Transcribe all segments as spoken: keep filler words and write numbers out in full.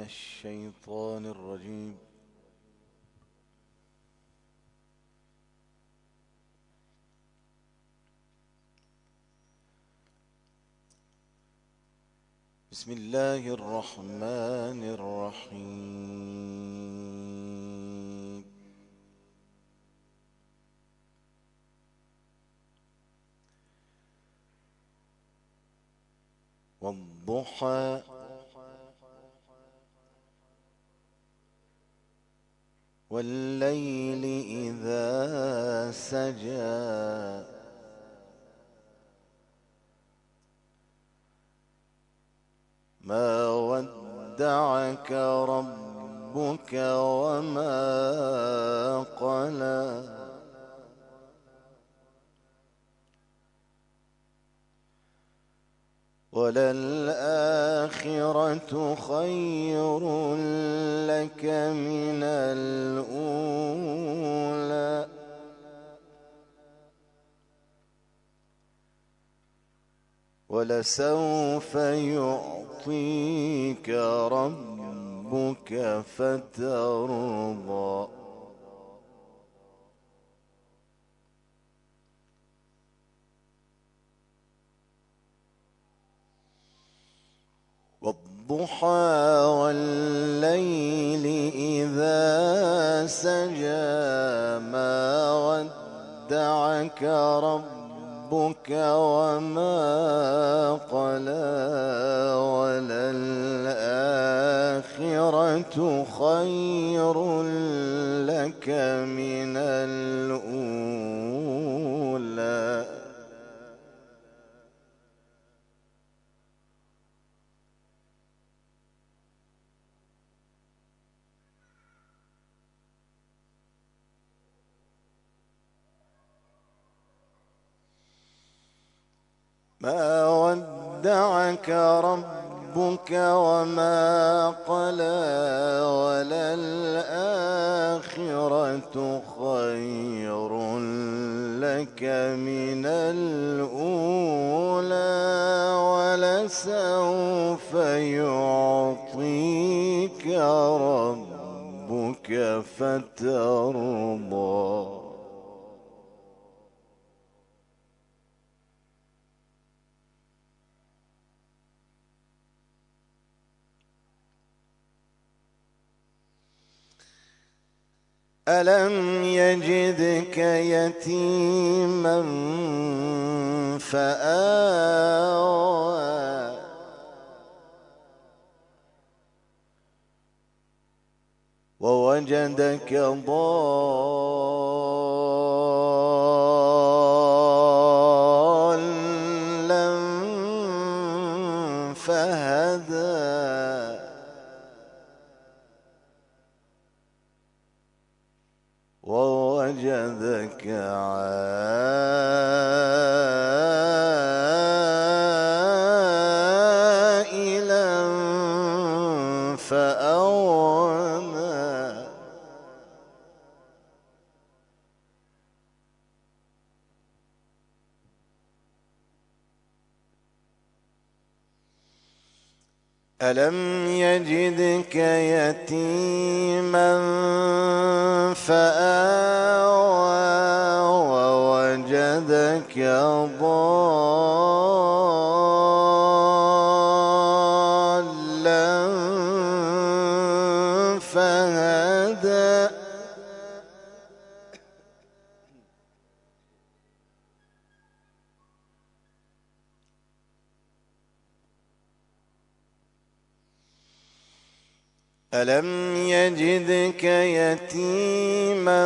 الشيطان الرجيم. بسم الله الرحمن الرحيم. والضحى والليل إذا سجى ما ودعك ربك وما قلى وللآخرة خير لك من الأولى ولسوف يعطيك ربك فترضى. والضحى والليل إذا سجى ما ودعك ربك وما قلى وللآخرة خير لك من الأولى ما ودعك ربك وما قلى وللآخرة خير لك من الأولى ولسوف يعطيك ربك فترضى. ألم يجدك يتيما فآوى ووجدك ضالا فهدى ووجدك عائلا فأغنى ألم يجدك يتيما فآوى ووجدك ضالا فهدى ألم يجدك يتيما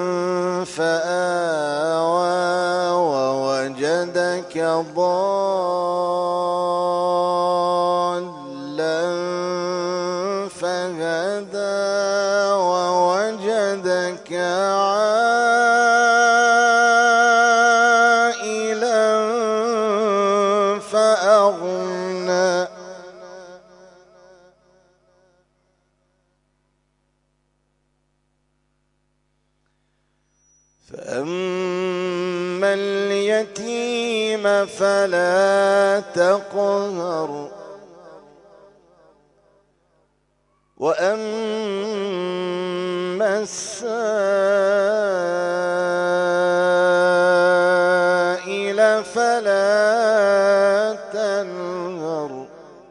فآوى ووجدك ضالا فهدى ووجدك عائلا فأغنى فأما اليتيم فلا تقهر وأما السائل فلا تنهر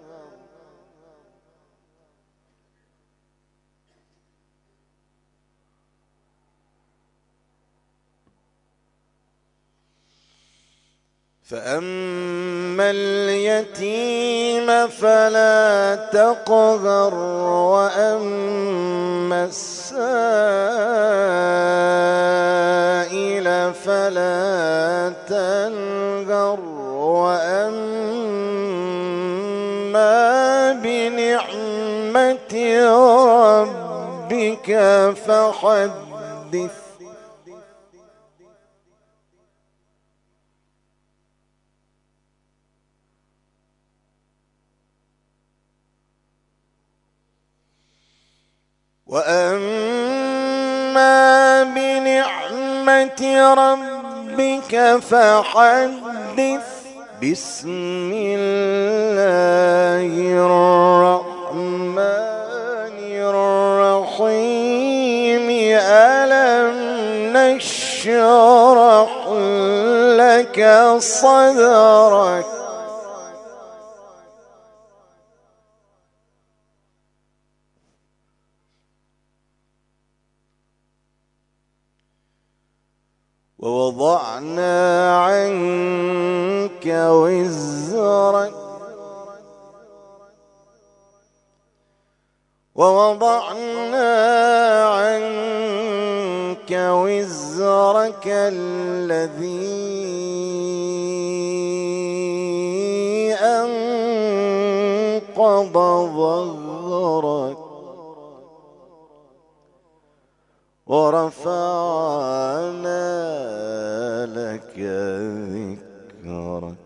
فأما اليتيم فلا تقهر وأما السائل فلا تنهر وأما بنعمة ربك فحدث وأما بنعمة ربك فحدث بسم الله الرحمن الرحيم ألم نشرح لك صدرك ووضعنا عنك وزرك ووضعنا عنك وزرك الذي أنقض ظهرك ورفعنا لك ذكرك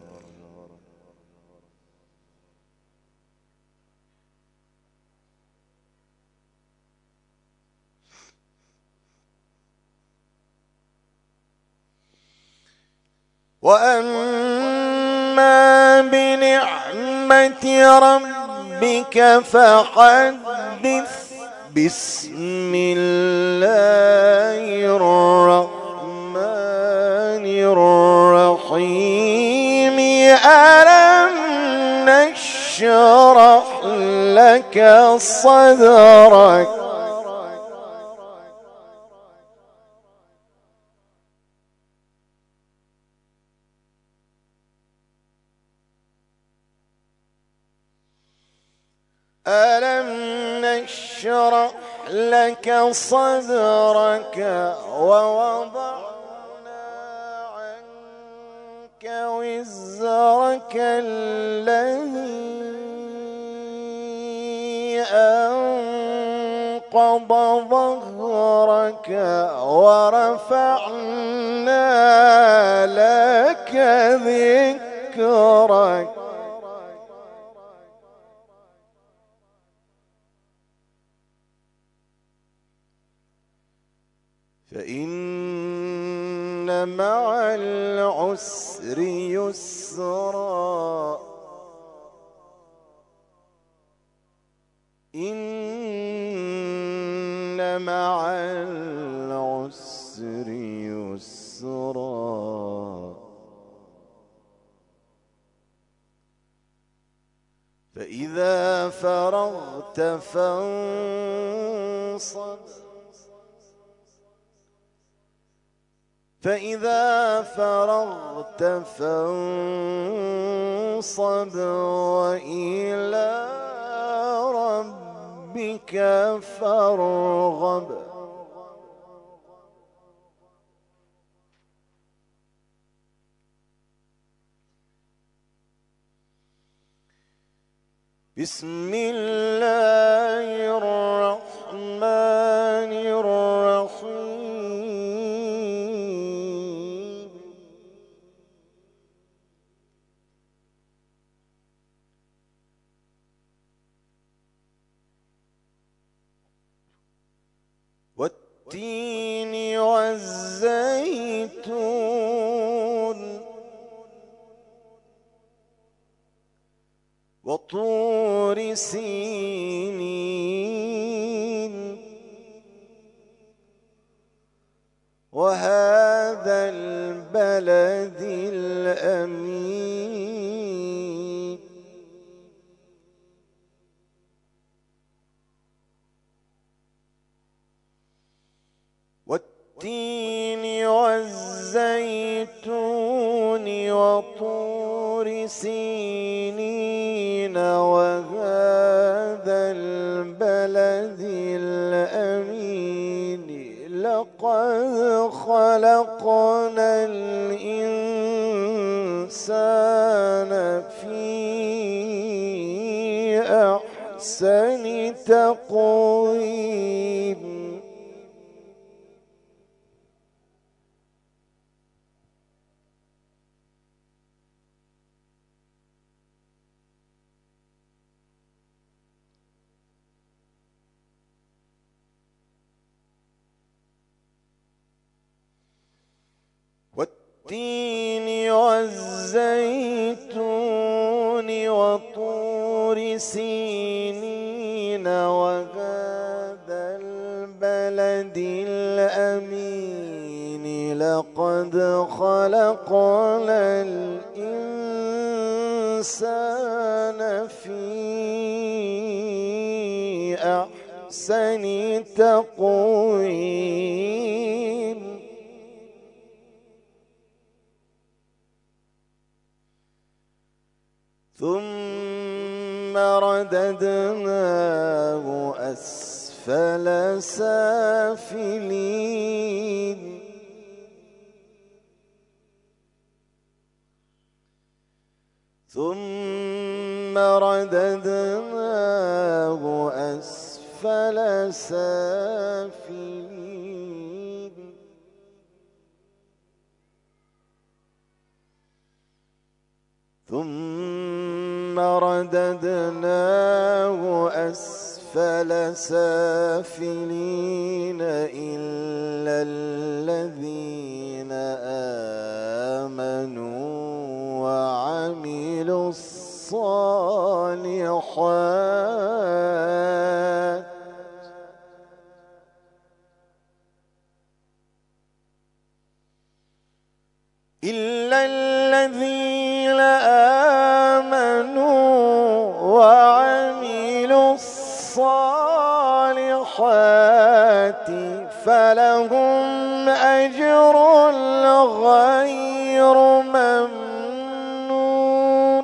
وأما بنعمة ربك فحدث بسم الله الرحمن الرحيم ألم نشرح لك صدرك ألم نشرح لك صدرك ووضعنا عنك وزرك الذي أنقض ظهرك ورفعنا لك ذكرك فإن مع العسر يسرا إن مع العسر يسرا فإذا فرغت فانصب فإذا فرغت فانصب وإلى ربك فارغب بسم الله الرحمن الرحيم والتين والزيتون وطور سينين وهذا البلد الأمين والتين والزيتون وطور سينين وهذا البلد الأمين لقد خلقنا الإنسان في أحسن تقويم والتين والزيتون وطور سينين وهذا البلد الأمين لقد خلقنا الإنسان في أحسن تقويم ثم رددناه أسفل سافلين ثم رددناه أسفل سافلين ثم رددناه أسفل سافلين إلا الذين آمنوا وعملوا الصالحات إلا الذين آمنوا وعملوا الصالحات فلهم أجر غير ممنون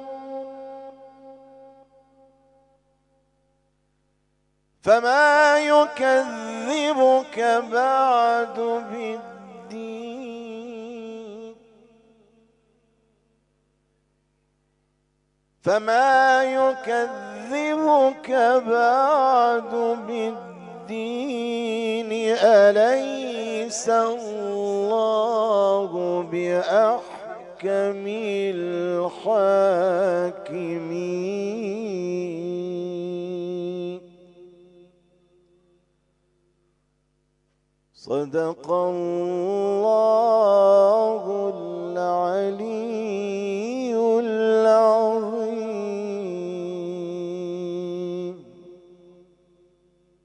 فما يكذبك بعد بالدين فما يكذبك بعد بالدين أليس الله بأحكم الحاكمين صدق الله العليم